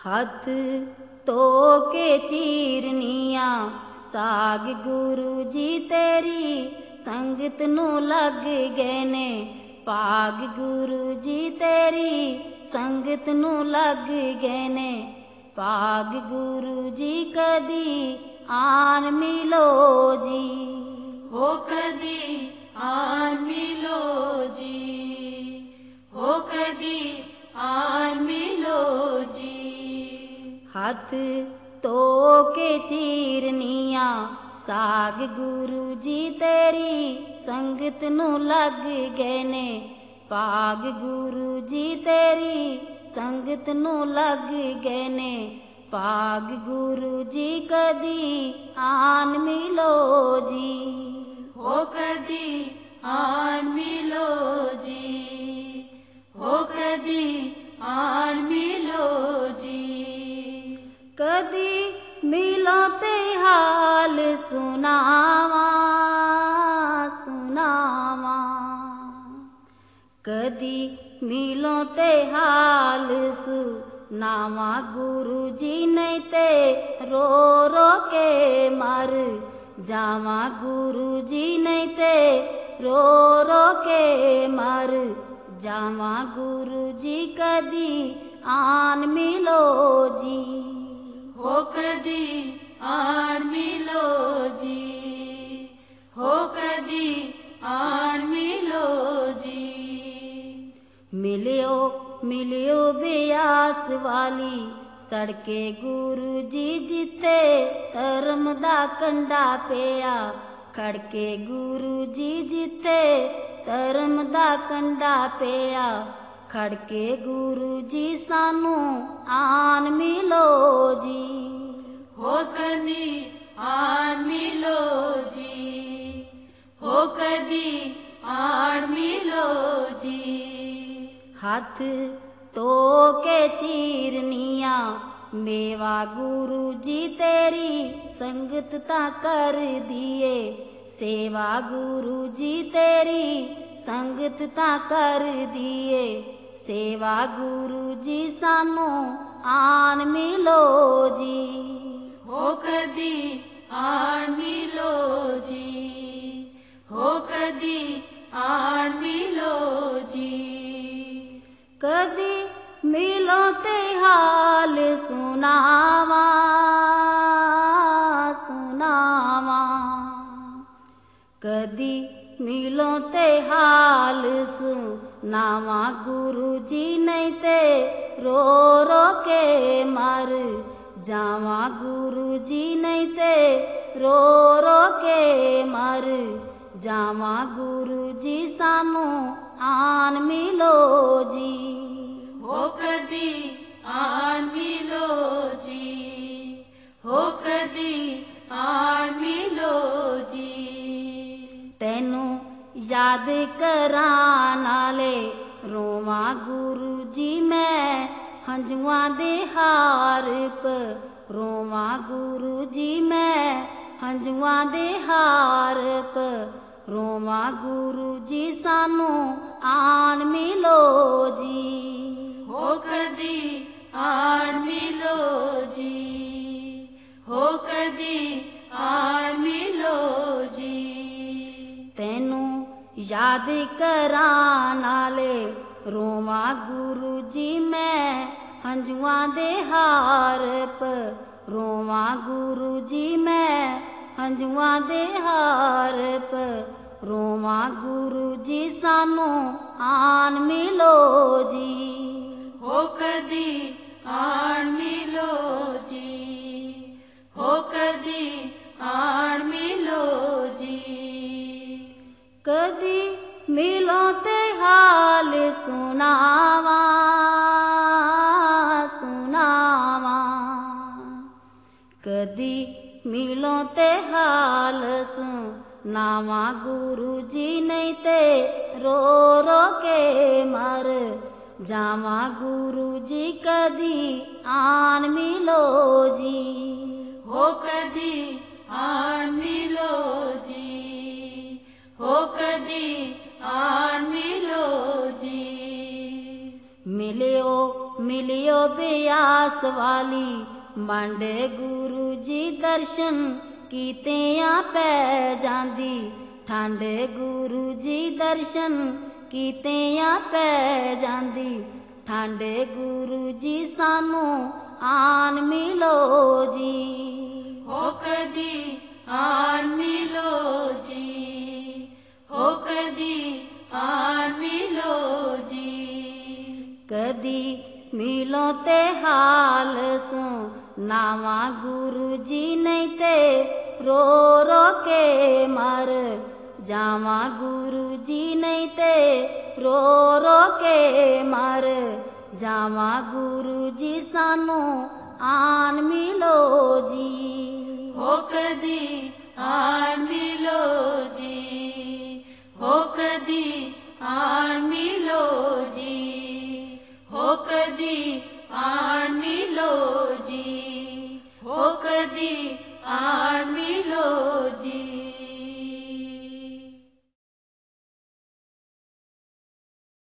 हथ धो के चीरनिया साग गुरु जी तेरी संगत नू लग गए ने। भाग गुरु जी तेरी संगत नू लग गए ने। भाग गुरु जी कदी आन मिलो जी। हो कदी आन मिलो जी। हो कदी आन मिलो जी। हथ धो के चीरनिया साग गुरु जी तेरी संगत नू लग गए ने। भाग गुरु जी तेरी संगत नू लग गए ने। भाग गुरु जी कदी आन मिलो जी। हो कदी आन मिलो जी। हो कदी आन मिलो जी। कदी मिलो ते हाल सुनावा सुनावा। कदी मिलो ते हाल सुनावा गुरु जी नहीं ते रो रो के मर जावा। गुरु जी नहीं ते रो रो के मर जावा। गुरु जी कदी आन मिलो जी। हो कदी आन मिलो जी। हो कदी आन मिलो जी। मिलियो मिलियो ब्यास वाली सड़के गुरु जी जिते धर्म दा कंडा पिया। खड़के गुरु जी जिते धर्म दा कंडा पिया। खड़के गुरु जी सानू आन मिलो जी। हो कदी आन मिलो जी। हो कदी आन मिलो जी। हथ धो के चीरनिया मेवा गुरु जी तेरी संगत ता कर दिए। सेवा गुरु जी तेरी संगत ता कर दिए। सेवा गुरु जी सानू आन मिलो जी। हो कदी आन मिलो जी। हो कदी आन मिलो जी। कदी मिलो ते हाल सुनावा सुनावा। कदी मिलो ते हाल सुनावा गुरु जी नहीं ते रो रो के मर जावा। गुरु जी नहीं ते रो रो के मर जावा। गुरु जी सानू आन मिलो जी। हो कदी आन मिलो जी। हो कदी आन मिलो जी। तेनू याद करा नाले रोवा गुरु जी मैं हंजुआ दे हार पर रोवा गुरु जी मैं हंजुआ दे हार पर रोवा गुरु जी सानू आन मिलो जी। हो कदी आन मिलो जी। हो कदी आन मिलो जी। तेनू याद करा नाले रोवा गुरु जी मैं हंजुआ दे हार पर रोवा गुरु जी मैं हंजुआ दे हार पर रोवा गुरु जी सानू आन मिलो जी। हो कदी आन मिलो जी। हो कदी आन मिलो जी। कदी मिलो ते हाल सुनावा सुनावा। कदी मिलो ते हाल सुनावा गुरु जी नहीं ते रो रो के मर जावा। गुरु जी कदी आन मिलो जी। हो कदी आन मिलो जी। हो कदी आन मिलो जी। मिलियो ਹੋ ਮਿਲਿਓ ਬਿਆਸ ਵਾਲੀ ਮੰਡੇ ਗੁਰੂ ਜੀ ਦਰਸ਼ਨ ਕੀਤਿਆਂ ਪੈ ਜਾਂਦੀ ਠੰਡ ਗੁਰੂ ਜੀ ਦਰਸ਼ਨ ਕੀਤਿਆਂ ਪੈ ਜਾਂਦੀ ਠੰਡ ਗੁਰੂ ਜੀ ਸਾਨੂੰ ਆਣ ਮਿਲੋ ਜੀ ਹੋ ਕਦੀ ਆਣ ਮਿਲੋ ਜੀ ਹੋ ਕਦੀ ਆਣ ਮਿਲੋ ਜੀ ਕਦੀ ਮਿਲੋ ਤੇ ਹਾਲ ਸੁਣਾਵਾਂ ਗੁਰੂ ਜੀ ਨਹੀਂ ਤੇ ਰੋ ਰੋ ਕੇ ਮਰ ਜਾਵਾਂ ਗੁਰੂ ਜੀ ਨਹੀਂ ਤੇ ਰੋ ਰੋ ਕੇ ਮਰ ਜਾਵਾਂ ਗੁਰੂ ਜੀ ਸਾਨੂੰ ਆਣ ਮਿਲੋ ਜੀ ਹੋ ਕਦੀ ਆਣ ਮਿਲੋ ਜੀ ਹੋ ਕਦੀ ਆਣ ਮਿਲੋ ਜੀ ਹੋ ਕਦੀ ਆਣ ਮਿਲੋ ਜੀ ਹੋ ਕਦੀ ਆਣ ਮਿਲੋ